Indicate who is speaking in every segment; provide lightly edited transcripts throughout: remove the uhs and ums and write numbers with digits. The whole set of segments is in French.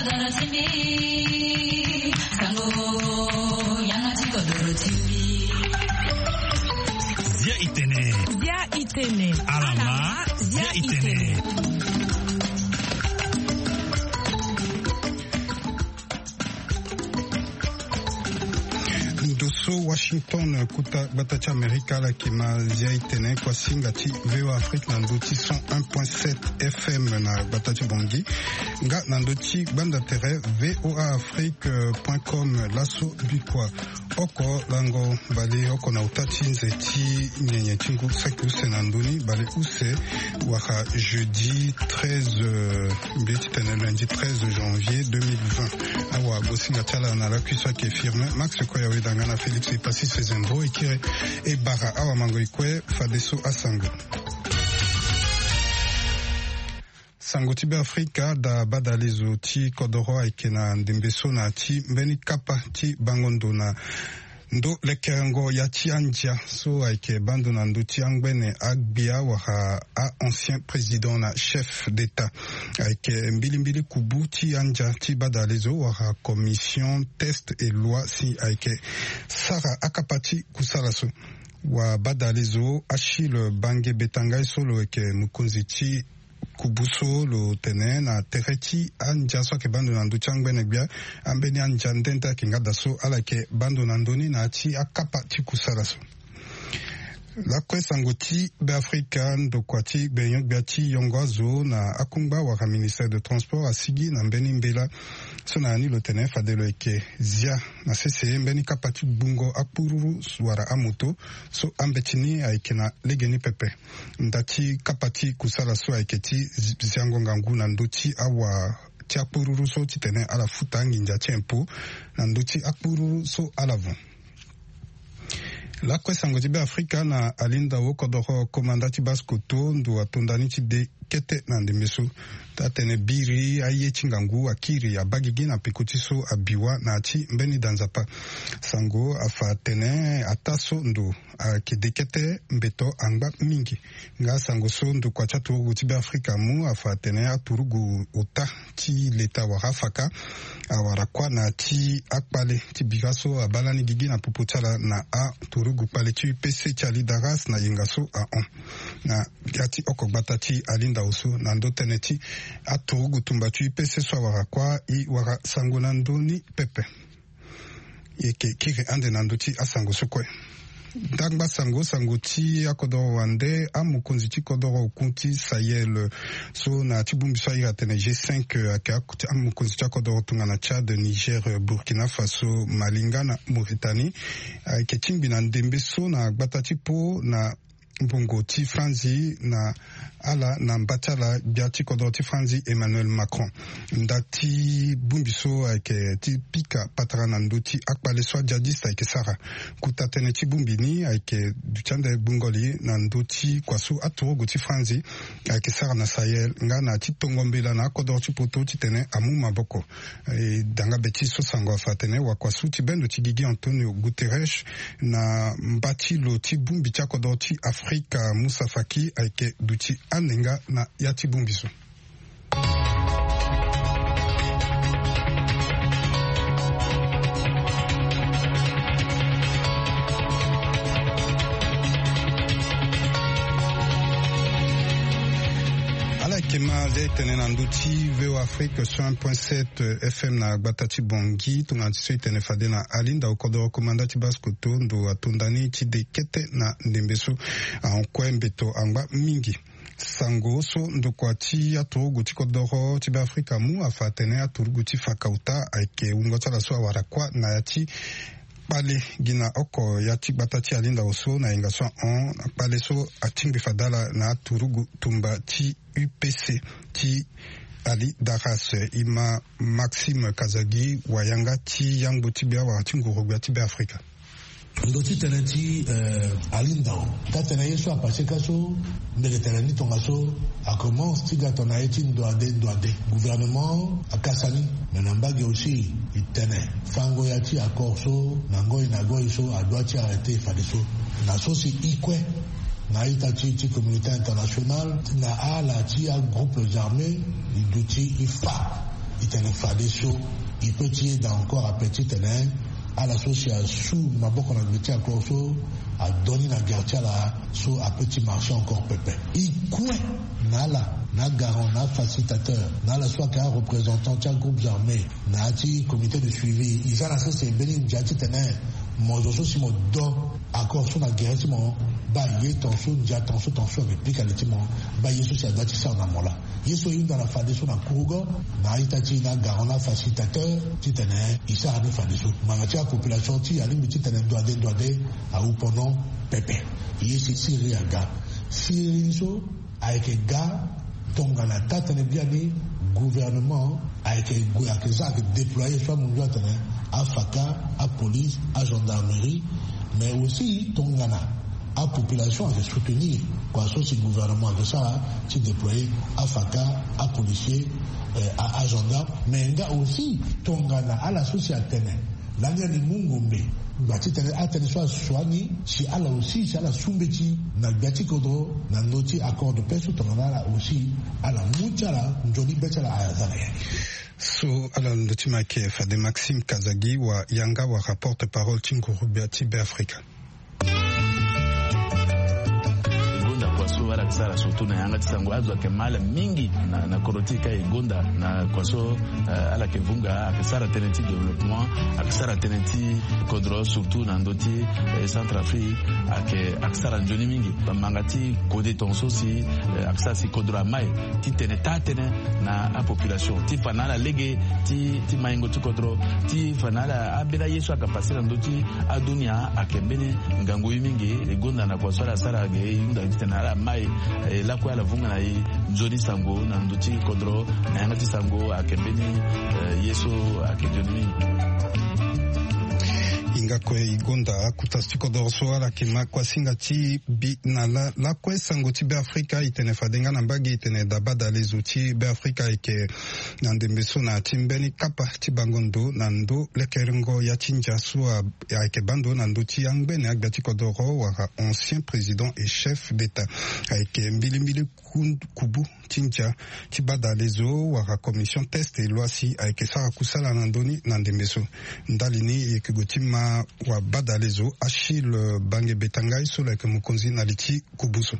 Speaker 1: Zia Itene. Alama Zia Itene.
Speaker 2: Dosso Washington kuta batacha Amerika la kima Zia Itene kwa singati VOA Afrique na ndoti 101.7 FM na batacha bongi nga na ndoti banda tere voaafrique.com laso bikwa oko lango bale oko na utati nzeti nyenye chingu saku senanduni bale use waka jeudi 13 mbeti tene lundi 13 janvier 2020 awa bosinga tala na la kuiswa ke firme Max Koya wedanga na Félix Epassi Sezendro Ekire e Bara awa mango ikwe Fadeso Asango Sango tibe Afrika da badalezo ti kodoro aike na ndembeso na ti mbeni kapa ti bangondo na ndo lekerengo ya ti andia so aike bando na ndo ti angbene agbia waka a ancien président na chef d'état aike mbili kubu ti andia ti badalezo waka commission test et loi si aike sara akapati kusala so wa badalezo Achille Bange Betangai solo eke mukonzi ti kubuso lo tene na tereti anja so ke bando na nduti angbene gbia ambeni anja ndenta kinga daso ala ke bando na ndoni na ti akapa ti kusala so la kwesango ti be Afrika ndokwa ti gbenyo gbia ti yongo zo na akungba waka ministère de transport asigi na mbeni mbela so na ni lo tene fadelo eke zia na CCE mbeni kapa ti bungo akpururu wara amoto so ambetini aike na legeni pepe ndati kapa ti kusala so aike ti ziango ngangu na ndoti awa ti akpururu so ti tene ala futa nginja ti empo na ndoti akpururu so ala von la kwesango ti be Afrika na alinda wo kodoro komanda ti baskoto ndo atondani ti de kete na ndembeso ta tene biri aye chingangu akiri abagigi na pekuti so abiwa na ti mbeni danzapa sango afa tene ataso ndo akidekete mbeto angba mingi nga sango so ndo kwa chaturugu ti be Afrika mu afa tene aturugu ota ti leta warafaka awara kwa na ti akpale ti bigaso abalani gigi na puputala na a turugu pale ti UPC ti ali daras na yengaso a on na gati okogbata ti alinda oso na ndo tene ti aturugu tumba ti UPC so awara kwa i wara sango na ndoni pepe yeke kiri ande na ndo ti asango so kwe dangba sango ti akodoro wande amukonzi ti kodoro kunti Sahel so na ti bumbiso aira tene G5 ake amukonzi ti akodoro tunga na Tchad, Niger, Burkina Faso, Malinga na Mauritanie ake timbi na ndembe so na gbata ti po na mbongo ti Franzi na ala na mbatala bia ti kodoro ti Franzi Emmanuel Macron ndati bumbiso ayeke ti pika patara na ndo ti akpale so jadiste ayeke sara kuta tene ti bumbini ayeke dutiande bungoli na ndo ti kuaso aturugu ti Franzi ayeke sara na Sahel nga na ti tongombela na akodoro ti poto ti tene amu maboko danga be ti so sango afa tene wakuaso ti bendo ti Gigi Antonio Guterres na mbati lo ti bumbi ti akodoro ti Afrika Moussa Faki ayeke duti anenga na yati bumbiso ala kema tene na nduti VOA Afrique 101.7 FM na Gbatati Bongi tunga tiso itene fade na alinda ukodoro komanda ti baskoto ndo atondani ti de kete na ndembeso ankwe mbeto angba mingi sango so ndokwa ti aturugu ti kodoro ti be Afrika mu afa tene aturugu ti fakauta ayeke ungotala so awara kwa na ya ti pale gina oko ya ti gbata ti alinda oso na yenga so on pale so atingbi fadala na aturugu tumba ti UPC ti ali daras ima Maxime Kazagi wayanga ti yangbo ti bia wa ti ngoro bia ti be Afrika
Speaker 3: ndo ti tene ti alinda ta tene ye so apase ka so ndenge tene ni tonga so a commence ti ga tona ye ti ndo ade gouvernement akasani me na mbage aussi i tene fango ya ti accord so na ngoi na goi so adwa ti arrêté fade so na so si ikwe na ita ti communauté internationale na ala ti a groupes armés i duti i fa itene fadeso il peut tirer dans encore à petit terrain à l'association maboko na métier encore so a donné la gartia là so à petit marché encore pépé il quoi nala na garant na facilitateur na la soit qu'un représentant de groupes armés na ti comité de suivi ils a lancé c'est béni jati tenait moi je suis mon do accord sur la guerre si mon ba yé tension dia tension réplique à l'étiment ba yé sur ça ça na mola yeso une dans la fade sur la courgo na itati na garant na facilitateur ti tenait il ça na fade sur manatia population ti ali mi ti tenait doit à ou pendant pépé yé c'est riaga siriso avec gars tongana tatane biani gouvernement avec ça déployé soit mon doigt à FACA, à police, à gendarmerie, mais aussi tongana à population à soutenir quoi soit ce gouvernement de ça qui déployé à FACA, à policiers, à gendarmes, mais aussi tongana à la société l'année de Mungombe. Bati tene atene soit soigné si ala aussi si ala sumbeti na gati kodro na noti accord de paix tongana aussi ala muchala njoni betala ayazana
Speaker 2: so ala ndotima ke Fade Maxime Kazagi wa Yanga wa rapporte parole Tinguru Beati Africa.
Speaker 4: Wala kisara surtout na Yanga tisango azwa kemala mingi na korotika igonda na kwaso ala kevunga akisara tenenti développement akisara tenenti kodro surtout na ndoti Centrafrique akisara njoni mingi bamangati kode tonso si akisara si kodro amai ti tenetane na a population ti fanala lege ti maingo ti kodro ti fanala abela yesu akapasira ndoti adunia akembene ngango mingi igonda na kwaso ala sara ge yunda tenala mai la kwa la vunga na nzoni sango na nduti kodro na Yanga ti sango akembeni yeso akejoni
Speaker 2: inga kwe igonda kutastiko dorso ala kema kwa singa ti bi na la kwe sango ti be Afrika itene fadenga na mbagi itene dabada lezo ti be Afrika ike na ndembeso na timbeni kapa ti bangondo na ndo lekerengo ya tinja suwa ya ike bando na ndo ti yangbene agbati kodoro waka ancien président et chef d'état ike mbili kubu tinja ti bada lezo waka commission test et loi si ike sara kusala na ndoni na ndembeso ndalini ike gotima wa bada lezo Achille Bange Betangai sola ke mukonzi na liti kubuso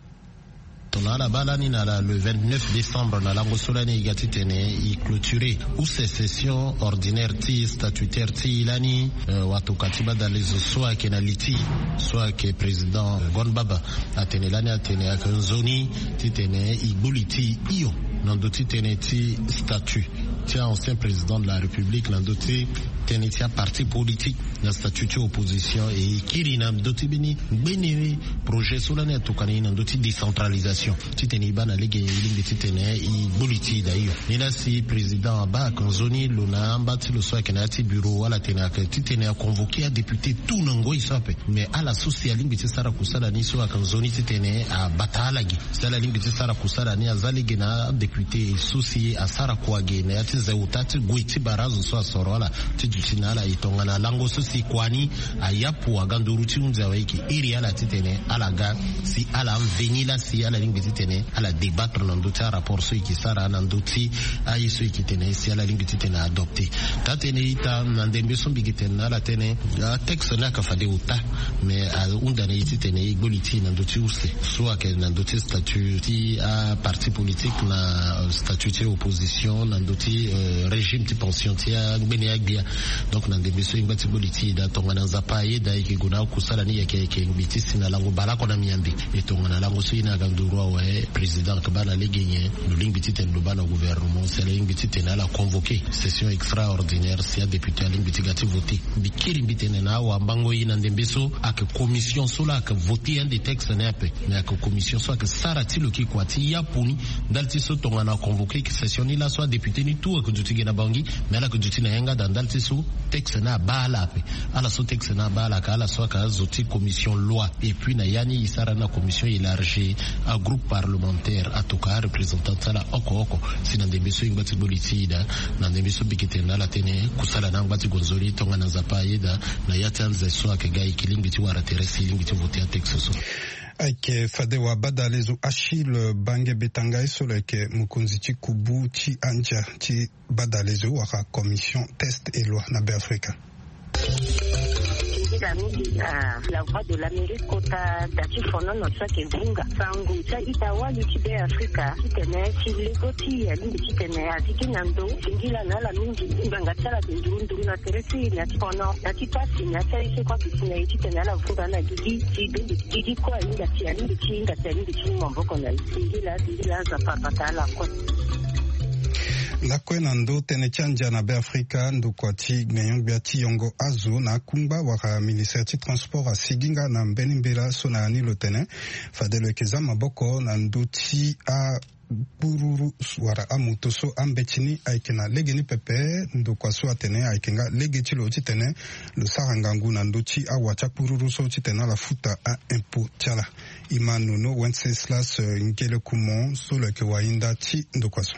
Speaker 5: tonala balani na le 29 décembre na lango solani igatitene i clôturé ou ces sessions ordinaires ti statutaire ti ilani watu katiba da lezo soit ke na liti soit ke président Gonbaba atene lani atene akanzoni titene i buliti iyo nandoti tene ti statut ti ancien président de la République nandoti tene ti parti politique na statut ti opposition et kirina ndoti bini bene projet solani atukani nandoti décentralisation titeni bana lege ilingi titene i buliti da iyo nila si président ba kanzoni lona ambati lo soit kenati bureau wala tena titene a convoqué a député tout nango isape mais à la socialingi tisara kusala ni so kanzoni titene a batalagi sala lingi tisara kusala ni azaligi na député souci a sara kwage na yati zeutati gwiti barazo so asoro wala tijutina la itongana lango sosi kwani ayapu aganduru tiunza waiki iri ala titene alaga si ala venila si ala lingi titene ala débattre nanduti a rapport so ikisara nanduti ayi so ikitene si ala lingi titene adopté tatene ita nandembe so bigitene ala tene texte na ka fade uta mais undane titene igboliti nanduti uste so ake nanduti statut ti a parti politique na statut ti opposition nanduti régime ti pension ti a gbene agbia donc nandembe so ingati boliti da tongana zapa yeda ikiguna kusala ni yake ngiti sina lango balako na miyambi etongana lango so ina ganduru wa président kabana legenya lulingi titen lobana gouvernement c'est lingi titen ala convoqué session extraordinaire si a député lingi tigati voté bikiri bitene na wa mbango ina ndembeso ak commission sola ak voter un des textes nepe mais ak commission so ak sarati loki kwati ya puni dalti so tongana convoqué session ni la soit député ni tout ak duti na bangi mais la ko duti na yanga dans dalti so texte na bala pe ala so texte na bala ka ala so ka zoti commission loi et puis na yani isara na commission élargie à groupe parlementaire atoka représentant sala oko sina ndembeso ingati bolitida na ndembeso bikitena la tene kusala na ngati gonzori tonga na zapa yeda na yatanze so akagai kilingi ti wara teresi lingi ti voter texte so
Speaker 2: Aike fadewa badalezo Achille Bange Betanga Soleke Mukunzichi Kubu Chi Anja Chi badalezo waka commission test et loi na Afrika.
Speaker 6: La voix de l'Amérique kota dati fono notsa kevunga sangu cha itawali chibe Afrika kitene chilegoti ya lingi kitene atikinando singila na la mingi nganga chala ndundu na teresi na tipono na tipasi na chaise kwa kitene kitene la vuga na gigi kwa inga tia lingi chinga lingi chimbo mboko na singila za papatala kwa
Speaker 2: Nakwe nando tene chanja na Afrika ndo kwa ti gmenyong biati yongo azu na kumba waka ministère ti transport a siginga na mbenimbela sona ani lo tene fadelo ekeza maboko na ndo ti a bururu wara amutoso ambetini aikena legeni pepe ndo kwa so atene aikenga legeti lo ti tene lo sarangangu na ndo ti awacha bururu so ti tene la futa a impo tiala imanuno Wenceslas ngele kumon so le ke wainda ti ndo kwa so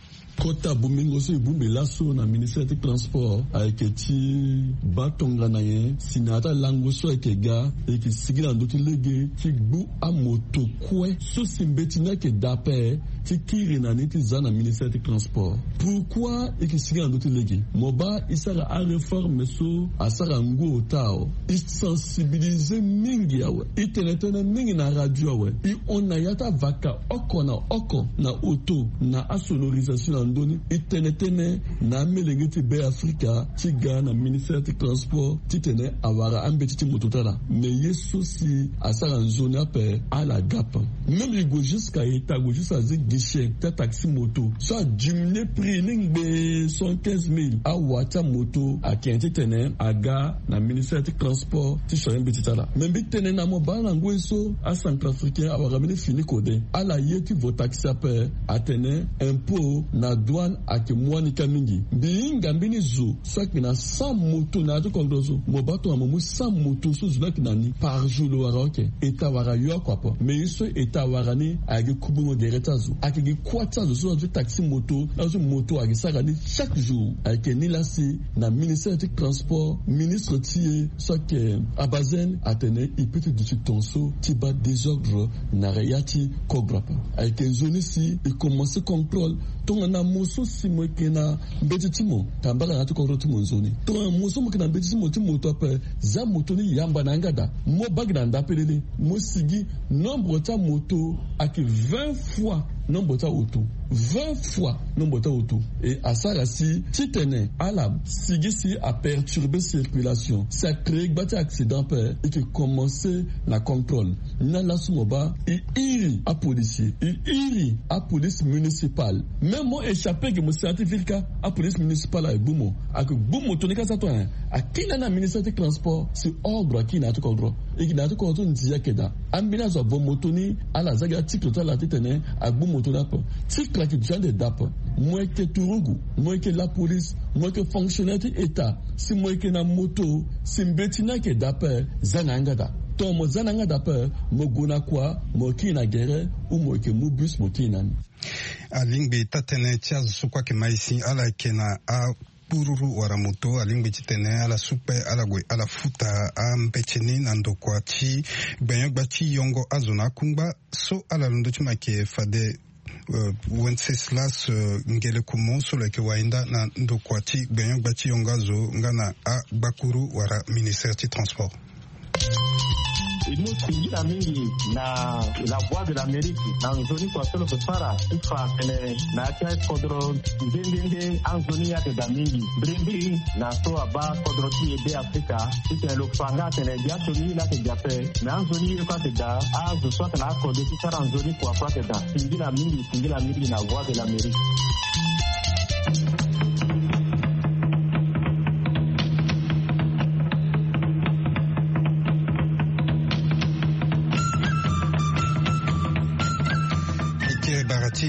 Speaker 7: kota bumingo so ibumbe laso na ministère du transport avec ti batonga na ye sinata lango so ekega et qui sigila ndoti lege ti gbu a moto kwe so simbetina ke dape ti kiri na ni ti zana ministère du transport pourquoi et qui sigila ndoti lege moba isara a réforme so asara ngo tao i sensibiliser mingi yawe itenetene mingi na radio yawe i ona yata vaka oko na auto na asonorisation ndoni itenetene na melenge ti be Afrika ti ga na ministère du transport ti tene awara ambeti ti mototala mais yeso si asara nzoni ape à la gap même il go jusqu'à état go jusqu'à zi guichet ta taxi moto soit diminuer prix lingbe 115,000 a wata moto a kenti tene aga na ministère du transport ti shoyen betitala même bi tene na mo bana ngo eso a centrafricain awara mene fini kode ala yeti vo taxi ape atene impôt na douane ake mwani kamingi binga mbini zo swaki na 100 moto na to kondozo mobato amomu 100 moto so zulaki nani par jour lo waroke eta wara yo kwa po mais iso eta warani age kubungo gereta zo ake kwata zo so taxi moto na zo moto age sagani chaque jour ake nilasi na ministère du transport ministre tie swaki abazen atene ipete du tonso tiba désordre na reyati kograpa ake zone si et commencer contrôle tonga na moso simo kena mbetitimo tambala na tukoro timo nzoni tonga moso mo kena mbetitimo timo to pe za moto ni yamba na ngada mo bagna ndapelele mo sigi nombre ta moto ak 20 fois nombre ta auto 20 fois nombre ta auto et asara si titene ala sigi si a perturber circulation ça crée bati accident pe et qui commencer la contrôle na la sumoba et iri a policier et iri a police municipale même moi échappé que mon certificat à police municipale à Boumo à que Boumo tourne qu'à ça toi à qui n'a ministère du transport c'est ordre qui n'a tout ordre et qui n'a tout ordre ni keda ambina zo bon motoni à la zaga titre to la tene à Boumo to dap titre qui déjà de dap moi que turugu moi que la police moi que fonctionnaire état si moi que na moto si mbetina que dap zanangada to mo zananga dap mo gona kwa mo kina gere ou mo que mo bus mo kina
Speaker 2: alingbe tatene tiaz sukwa ke maisi ala kena a pururu wara moto alingbe titene ala supe ala gwe ala futa ambechini nando kwa chi gbenyogba chi yongo azona kumba so ala londo chima ke fade Wenceslas ngele kumo so leke wainda na ndo kwa chi gbenyogba chi yongo azo ngana a bakuru wara ministère du transport.
Speaker 8: Nous singira mingi na la voix de l'Amérique na nzoni kwa solo kusara ifa tene na cha kodro ndende anzoni ya de mingi brimbi na so aba kodro ti de Afrika ite lo fanga tene dia soni la ke jape na anzoni kwa te da azu so na ko de sara anzoni kwa te da singira mingi na voix de l'Amérique.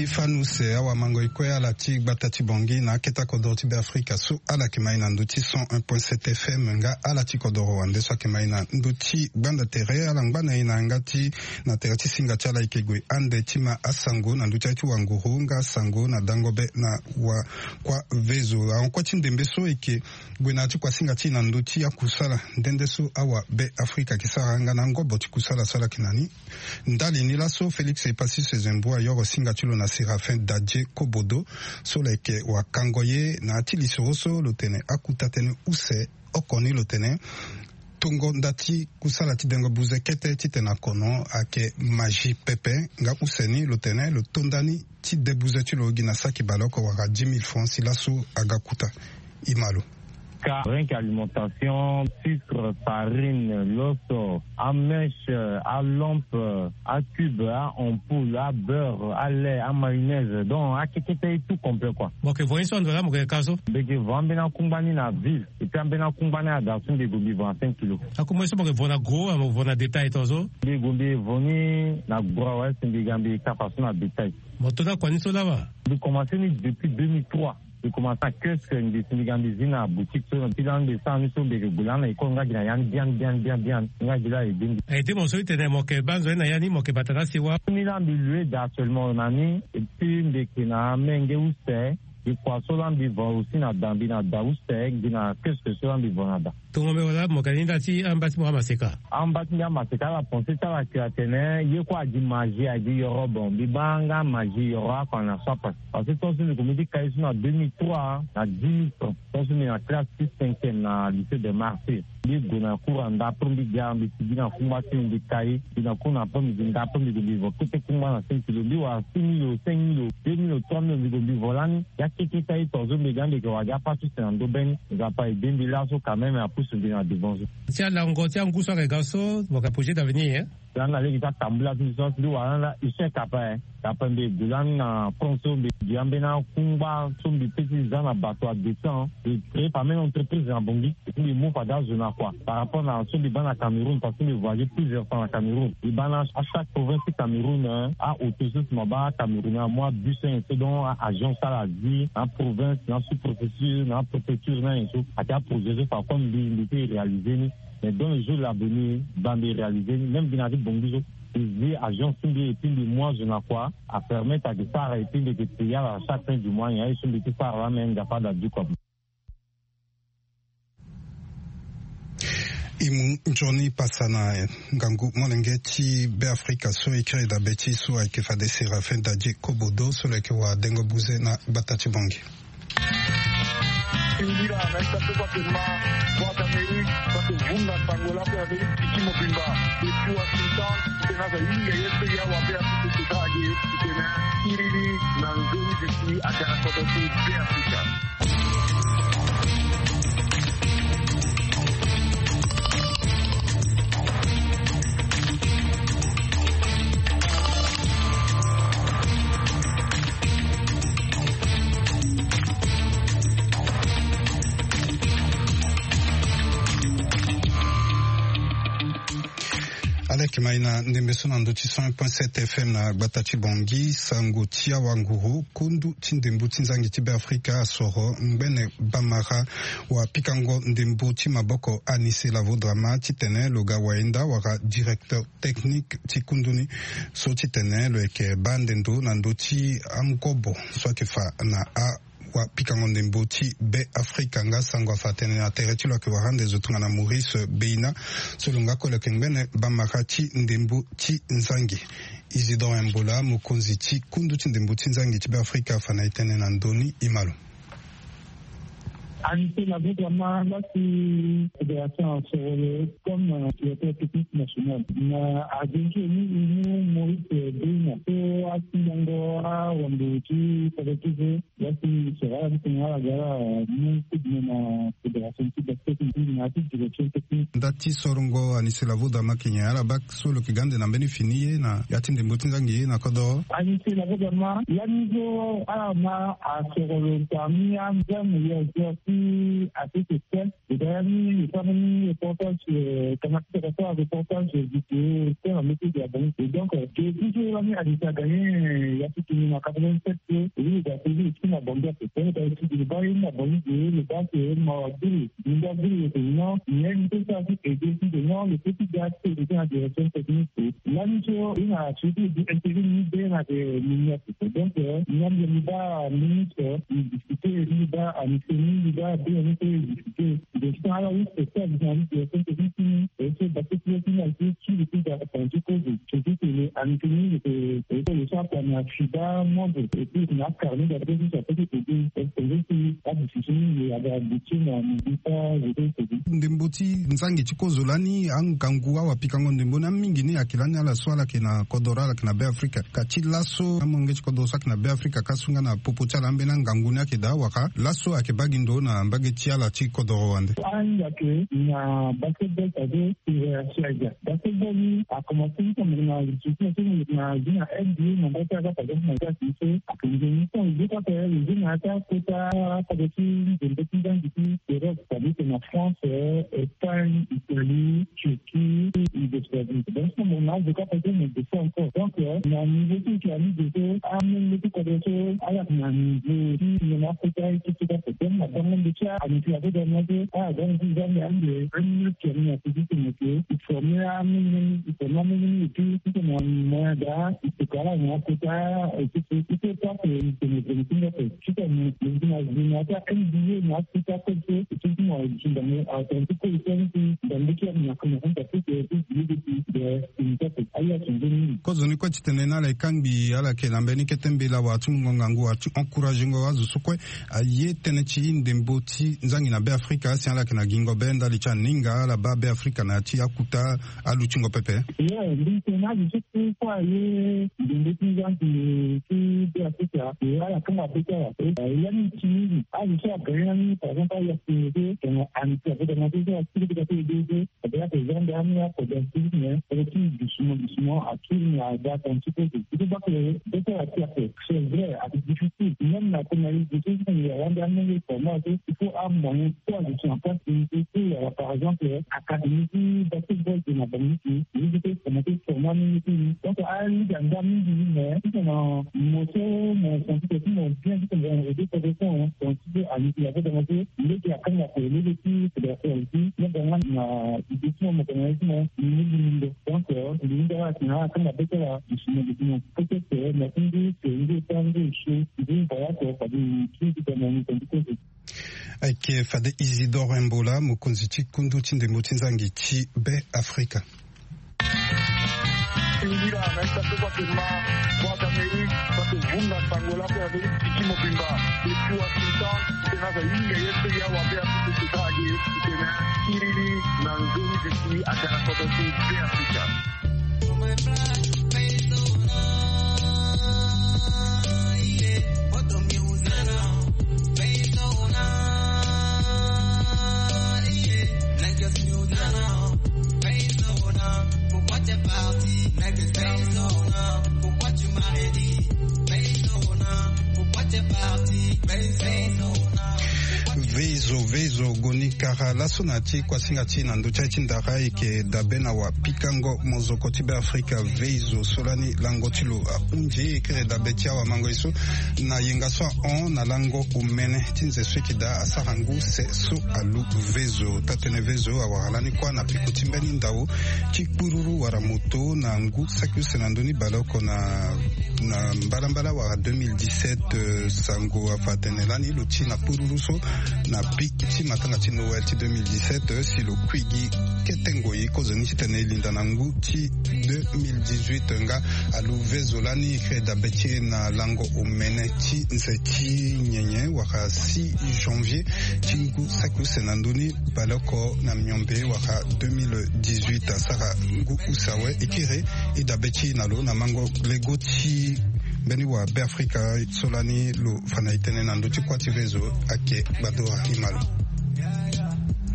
Speaker 2: ti fanuse awa mango ikwe ala ti gbata ti bongi na keta kodoro ti be Afrika so ala ki mai na ndo ti 101.7 FM nga ala ti kodoro wande so ki mai na ndo ti gbanda tere ala ngbana ina nga ti na tere ti singa ti ala ikegwe ande ti ma asango na ndo ti wanguru nga sango na dangobe na wa kwa vezo ankwa ti ndembe so ike gwe na ti kwa singa ti na ndo ti ya kusala ndende so awa be Afrika ki sara nga na ngobo ti kusala sala kinani ndali ni la so Felix epasi sezembo ayoro singa ti lo na Serafin Dadje Kobodo so leke wa kangoye na ti lisoro so lo tene akuta tene use okoni lo tene tongo ndati kusala ti dengo buze kete ti tena kono ake magie pepe nga useni lo tene lo tondani ti debuze ti lo gi na saki baloko waka 10 000 francs si laso aga kuta imalo.
Speaker 8: Rien qu'alimentation, sucre, farine, l'osso, à mèche, à lampe, à cube, à ampoule, à beurre, à lait, à mayonnaise. Donc, à kékété tout complet, quoi.
Speaker 1: Ok, voyez ça, on va là, caso.
Speaker 8: Bege vambe na kumbani na ville. Et puis, na kumbani à garçon de gobi 25 kilos.
Speaker 1: À comment ça, on va gros, on va détail, tozo?
Speaker 8: Les gobi voni, na gros, ouais, c'est des gambés, capacité à détail.
Speaker 1: Bon, tout à quoi, ni cela va?
Speaker 8: J'ai commencé depuis 2003. J'ai commencé à kiosque des Sénégambésines à boutique sur un petit dans des sangs sur des boulans et qu'on a bien on a déjà aidé.
Speaker 1: Et des morceaux étaient des moquets bas on a yani moquets batana c'est quoi?
Speaker 8: On est dans le lieu d'actuellement on a mis et puis des qui n'a menge ou c'est des poissons dans des vents aussi na dambi na daouste na kiosque sur des vents là.
Speaker 1: Tout le monde là mokani dati en bâtiment maseka.
Speaker 8: En bâtiment maseka la pensée ça la créatine y quoi dit magie a dit yoro bon bibanga magie yoro qu'on a ça parce que ton le comité caïs en 2003 à 10 ans ton c'est en classe 5e na lycée de Marseille les gona cours en d'après les gars mais qui na combattre des caïs na kuna pas mais d'après les livres tout est comment na 5 kilo lui à 6 000 5 000 2 000 3 000 de volant y a qui caïs ton les gars les gars pas tout c'est en doben il va pas aider mais là quand même à pousser bien à devant
Speaker 1: tiens là on continue coup sur les garçons mon projet d'avenir hein
Speaker 8: là na les gars tambula tout ça lui là il sait capable de bulan na pronto de diambena kumba sont des petits gens à bateau à descend et créé par même entreprise en Bongi et les mots pas dans zone quoi par rapport à ceux des bancs à Cameroun parce que les voyager plusieurs fois à Cameroun les bancs à chaque province du Cameroun à autosus maba Cameroun à moi bus c'est donc agence à la vie en province dans sous-préfecture dans préfecture dans et tout à cas projet par comme l'unité réalisé mais dans le jour l'avenir dans les réaliser même bien avec Bongi les agents sont des épines de mois, je n'ai quoi, à permettre à des parts et épines de payer à chaque fin du mois, il y a des petits parts là, mais il n'y a pas d'abus comme.
Speaker 2: Imu Johnny Passana Gangu Molengeti Be Afrika so ikre da beti so ay kefa de Serafin Dadje Kobodo so le kwa dengo buze na batati bongi.
Speaker 9: Indira naita kwa tema kwa Amerika kwa vunga Angola kwa Amerika kimo bimba kwa Washington tena za ile yetu ya wapea tukitaje tena iridi na ngoni ziki akana kwa Be Afrika.
Speaker 2: Alek maina ndembeso na ndoti 100.7 FM na Batati Bongi sango tia wanguru kundu tindembu tinzangi tibe Afrika asoro mbene bamara wa pikango ndembu timaboko anise lavo drama titene loga waenda waka directeur technique tikunduni so titene lo eke bandendo na ndoti amkobo so kefa na a wa pikango ndembo ti Be Afrika nga sango fatene na tereti lo ke warande zotunga na Maurice Beina solunga ko le kengene bamarati ndembo ti nzangi Isidore Mbola mukonzi ti kundu ti ndembo ti nzangi ti Be Afrika fana itene na ndoni imalo
Speaker 10: Anité la vraiment là c'est fédération comme directeur technique national na agence ni Maurice Beina to asingo wando ti fédération là c'est sera la gara ni na fédération technique na direction technique
Speaker 2: dati sorongo anise la voda makinya ala bak solo kigande na beni finiye na yati ndembo ti nzangi na kodo
Speaker 10: Anité la vraiment ya niveau ala ma a sorolo tamia jamu ya à ce système Dernier, parmi les reportages, reportage vidéo, c'est un métier de la banque. Et donc, j'ai toujours l'année à l'État gagné, il y a tout le monde en 87, oui, il a payé ici la banque, c'est le bas, il a banque, le bas, c'est m'a dit, il a dit, non, il y a une petite chose et décide, non, le petit gars, c'est la direction technique. Là, il a suivi d'intervenir dans les ministres. Donc, il y a le débat ministre, il discutait, il va à l'État, il va bien discuter. Donc, alors, oui, c'est ça, vous avez dit, et c'est parce que le finalité, qui est plus important, du coup, je dis que l'Anthony, c'est le champ qu'on a FIBA, monde, et puis, on a carné d'abord, ça peut être que la discussion, il y avait habitué, mais on dit pas, je dis que
Speaker 2: Ndemboti, Nzangi Chiko Zolani, Angangua, Wapikango Ndembona, Mingini, Akilani, la Swala, Kena, Kodora, Kena Be Africa, Kachilaso, Amonge Kodosa, Kena Be Africa, Kasunga, na Popocha, Lambena, Nganguna, Keda, Waka, Lasso, Akebagindo, na Bagetia, la Chiko Doro.
Speaker 10: na basketball tadi siaga. Basketball a commencé comme na discussion na jina NBA na bata ga pada na ga sisi akinjini so ndika pe jina ta kuta pada si ndeki dan diki Europe tadi na France, Espagne, Italie, Turquie et des États-Unis. Donc ce moment ndika pe ne de ça encore. Donc na niveau qui a mis de ça amène le tout de ça à la niveau qui na Africa et tout ça peut na dans le chat à nous faire de donc vous avez un qui a dit que il faut mieux amener il faut amener tout ce qu'on a là il faut quand même on peut pas c'est pas que c'est comme une affaire NBA n'a pas fait c'est tout moi je donne à un peu de dans l'équipe on a commencé à faire des une tête ailleurs
Speaker 2: kozo ni kwa chitenena la ikambi ala kelambeni ketembela watu ngongangu watu encourage ngo wazu sukwe aye tenechi ndemboti nzangi na Be Africa si ala kena gingo benda licha ninga la ba Be Africa na ti akuta aluchingo pepe
Speaker 10: nditena jitu kwa ye ndemboti nzangi ki Be Africa ala kama Africa yani chini alisha gani par exemple ya tv kana anti de madeja activité de la présidente dernière pour des signes et qui doucement à qui il y a date un petit peu c'est pas que c'est vrai c'est difficile même la connaissance de ce qu'il y a dernier pour moi il faut un moyen de se en place par exemple académie basketball de la banque il était commenté sur moi donc à lui dans mais dans mon compétition mon bien dit que j'ai des positions donc à lui il y avait demandé il qui a quand même appelé les filles de la aussi mais dans la édition mon connaissance donc il y a quand même appelé la discussion peut-être que la industrie c'est une des choses qui va pas du qui de mon compétition
Speaker 2: Aike fade Isidore Mbola mukonzi chikundu chinde mutinzangi chi Be Africa.
Speaker 9: Ingira naita kwa kema kwa Amerika kwa kuvunga Angola kwa Amerika kimobimba ikiwa Sultan tena za inga yetu ya wabea kutukaje tena kirili na nzuri ziki akana kwa Be Africa.
Speaker 2: Vezo goni kara la sonati kwa singati na ndocha chindara ike dabena wa pikango mozokoti Be Africa vezo solani langotilo unji ikere dabetia wa mango iso na yengaswa on na lango umene tinze swikida asarangu se so alu vezo tatene vezo awaralani kwa na pikutimbeni ndao chikbururu waramoto na ngu sakuse na ndoni baloko na mbalambala wa 2017 sango afatenelani luchi na pururuso na pikiti matanga ti Noël ti 2017 si lo kwigi ketengoyi kozoni chitene linda na ngu ti 2018 nga alu vezolani kreda beti na lango omene ti nse ti nyenye waka 6 janvier ti ngu sakuse na ndoni baloko na myombe waka 2018 asara ngu usawe ikire ida beti na lo na mango lego ti beni wa Be Africa solani lo fana itene na ndoti kwa ti vezo ake badora imalo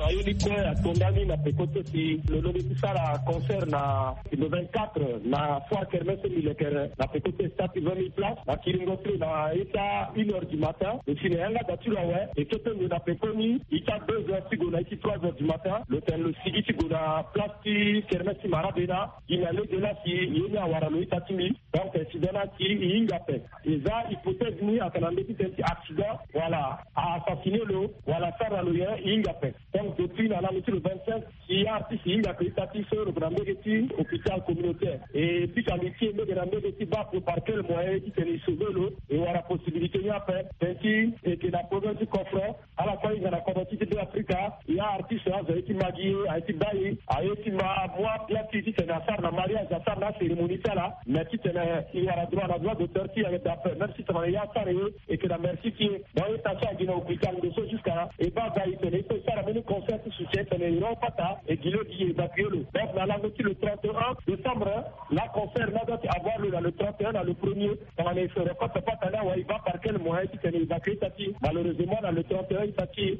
Speaker 8: ayoni quoi atondani na pekote si le lobby ça la concerne le 24 na foire kermesse militaire na pekote stade 20 000 places na kiringotre na eta 1h du matin et si n'anga datula ouais et que tu na pekoni ita 2h si gona iti 3h du matin le sigi si gona place qui kermesse marabena il allait de là si yoni awara lo ita timi donc si dona ki ingape et ça hypothèse ni akanande petit accident voilà a assassiné le voilà ça la loyer ingape donc depuis la nuit le 25 il y a artiste ingape ita sur le grand hôpital communautaire et puis quand métier de grand va pour parquer le moyen qui tenait sauver l'eau et voilà possibilité de faire petit et que la province du confront à la fois il y a la communauté de l'Afrique il y a artiste a été magié a été baillé a été moi bien qui dit c'est affaire na mariage affaire na cérémonie là mais qui il y a la droit d'auteur qui avec affaire même si ça va y a et que la merci qui dans l'état ça qui au hôpital de ce jusqu'à et pas baillé c'est ça la même concert soutien c'est les pas et qui le dit évacuer le donc dans la le 31 décembre la concert là doit avoir le 31 dans le premier on est sur pas là où il va parquer le moyen qui tenait évacuer tati malheureusement dans le 31 tati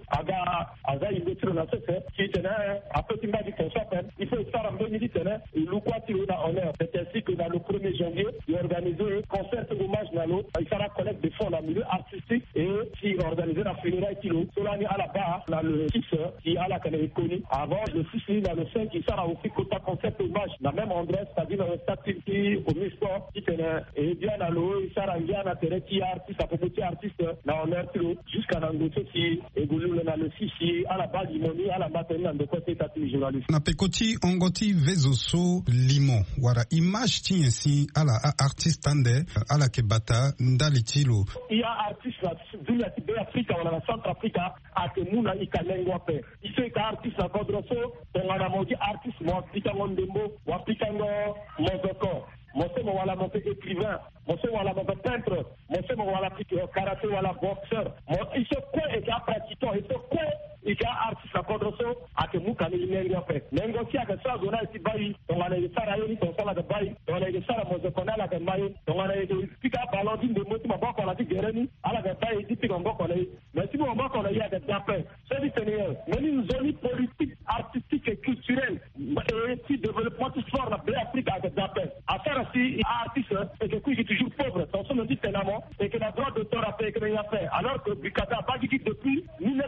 Speaker 8: aga il est sur la CC qui tenait à petit mal du concert il faut faire en 2010 et le quoi tu as honneur c'est ainsi que dans le 1er janvier il organisé un concert hommage dans l'eau il sera collecte de fonds dans le milieu artistique et qui organisé la funérailles kilo cela à la barre dans le 6 qui a la canne connu avant le 6 dans le 5 qui sera aussi côté concert hommage dans le même endroit c'est-à-dire dans le stade qui au Misport qui tenait et bien à l'eau il sera bien à terre qui artiste à petit artiste dans honneur kilo jusqu'à dans le qui évolue dans le 6 à la base du à la matinée dans le côté tati journaliste
Speaker 2: na pekoti ongoti vezoso limo wara image tiensi ala artiste ande ala kebata ndali tilo
Speaker 8: il y a artiste là dunia tibe Afrika wala na Centrafrica atemuna ikalengwa pe ife ka artiste na kodroso tongana moji artiste mo pikango ndembo wa pikango mozoko mosemo wala mo écrivain mosemo wala mo peintre mosemo wala karaté wala boxeur mo iso quoi et ka pratiquant iso quoi et ka artiste na kodroso atemuka ni nengo pe nengo kia ka sa zona iti bai tongana ye sara yoni tongana ga bai tongana ye sara mozoko na la ga mai tongana ye pika balodi ndembo ti maboko la di gereni ala ga bai ti pika mboko le mais si mboko la ya ga dape c'est du Seigneur mais une zone politique artistique et culturelle et qui développement histoire la Afrique à dape affaire si artiste et que qui est toujours pauvre dans son dit tellement et que la droit d'auteur a fait que il a fait alors que Bukada a Badjigi depuis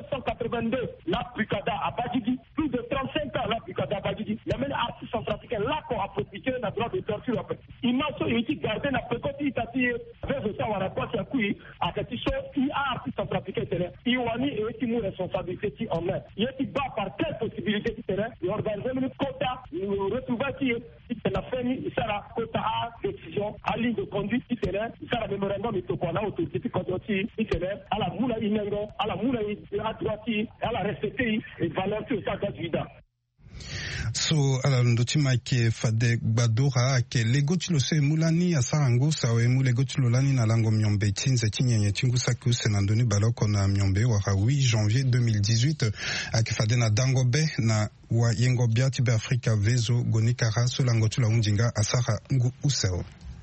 Speaker 8: 1982 la Bukada a Badjigi plus de 35 ans la Bukada a Badjigi il y a même artiste centrafricain là qu'on a profité la droit d'auteur sur la paix il m'a été gardé la précoce itati vers ça wala quoi ça qui a que tu il a artiste centrafricain terrain iwani et qui mou responsabilité qui en main il est bas par quelle possibilité qui terrain et organiser le quota nous retrouver qui c'est la fin il sera quota à décision à ligne de conduite qui terrain il sera mémorandum de tokona autorité qui terrain à la moula inengo à la moula à droite à la respecter et valeur que ça doit vida
Speaker 2: so ala ndoti make fade gbadora ke legotilo se mulani asarango sawe mu legotilo lani na lango myombe tinze tinyenye tingusa ku senandoni baloko na myombe wa 8 janvier 2018 ake fade na dangobe na wa yengo biati be Afrika vezo gonikara so lango tula unjinga asara ngu useo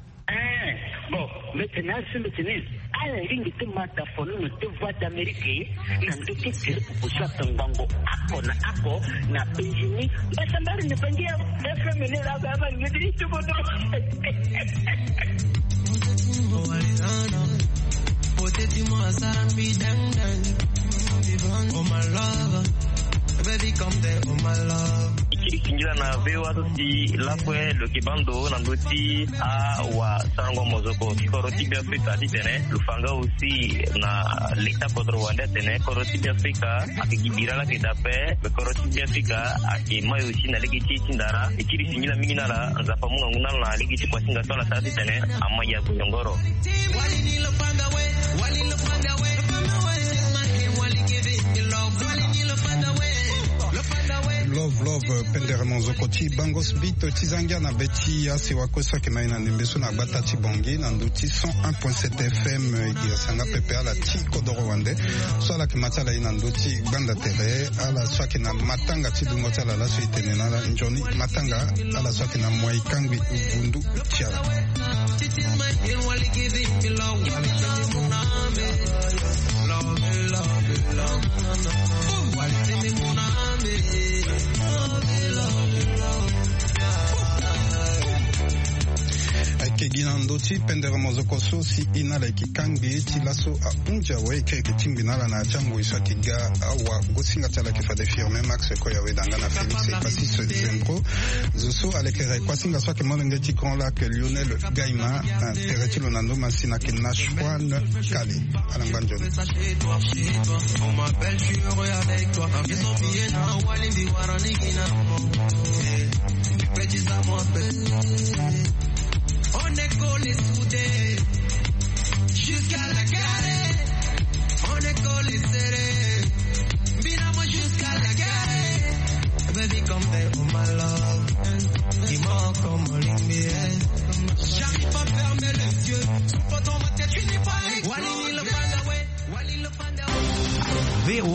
Speaker 11: bon maintenant c'est le tennis à la ligne de mataphone de voix d'Amérique na ndoke kile kuposha tangango ako na Benjamin basambari ne bangia FM ne la baba ngidi tubodo
Speaker 12: Poteti-moi ça me dang oh my love baby come there oh my love
Speaker 13: ikiringira na vewa tuti lakwe lokibando na ndoti wa sango mozoko koroti bi Afrika ditene lufanga aussi na leta kodro wanda tene koroti bi Afrika akigibira la kedape koroti bi Afrika akimayo aussi na legiti tindara ikiringira mingi na la nzapa munga nguna na legiti kwa singa tola tati tene amaya kunyongoro
Speaker 12: walini lopanda we
Speaker 2: love penderemo zokoti bangos bito tizangia na beti ya sewakosa kemaina ndembeso na bata tibongi na nduti 101.7 FM igiasanga pepe ala ti kodoro wande so ala kimatala ina nduti banda tere ala swaki na matanga tidungo tala la suite na njoni matanga ala swaki na mwai kangwi ubundu tiala ti pendere mozoko so si inala ikikangi ti laso a unja we ke timbinala na chango isakiga awa gosinga tala ke fade firme max ko yawe dangana Felix et Passis Zembro zoso alekere kwasinga so ke monenge ti kon la ke Lionel Gaima teretilo nando masina ke Nashwan Kale alanganjo
Speaker 12: on m'appelle, je suis heureux avec toi. Ils sont billets dans Walindi Waraniki na petit ça m'appelle.